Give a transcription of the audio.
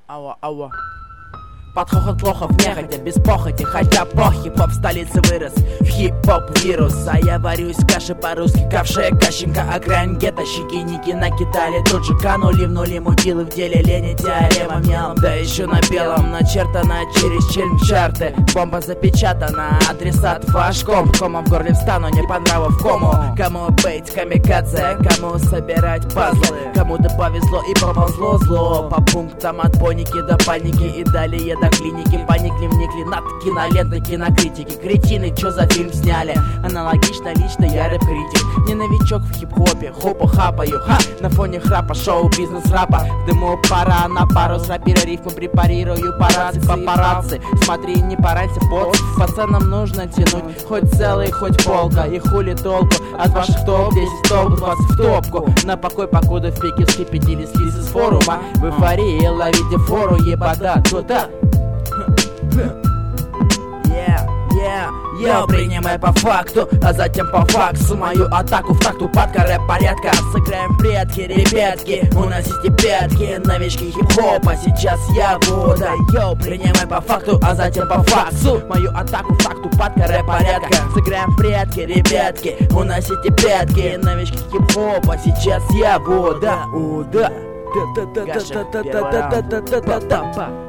Ава. Под хохот лохов нехотя, без похоти, хотя хип-хоп в столице вырос в хип-хоп вирус. А я варюсь в каше по-русски, ковшая кащенка, окраин гетто, щекинники накидали, тут же канули в нули, мутилы в деле лени, теорема мелом. Да еще на белом начертано через челюсть чарты, бомба запечатана, адресат ваш комом в горле встану, не по нраву в кому. Кому быть камикадзе, кому собирать пазлы, кому-то повезло и поползло зло по пунктам от паники до паники и далее до клиники. Поникли, вникли над кинолентой кинокритики. Кретины, чё за фильм сняли? Аналогично, лично я рэп-критик. Не новичок в хип-хопе, хопу хапаю, на фоне храпа, шоу, бизнес рэпа. В дыму пара на пару с рапира, рифмы препарирую папарацци. Смотри, не поранься, пацанам нужно тянуть хоть целый, хоть полка. И хули толку от ваших топ-10 толку, 20 в топку. На покой, покуда в пике вскипятились лисы с форума. В эйфории ловите фору, ебата, то-то. Я принимай по факту, а затем по факсу мою атаку в такту падка рэп-порядка. Сыграем предки, ребятки, уносите пятки, новички хип-хопа, сейчас я буду. Йоу, принимай по факту, а затем по факсу мою атаку в такту падка рэп-порядка. Сыграем предки, ребятки, уносите пятки, новички хип-хопа, сейчас я буду. Гаша, первый раунд.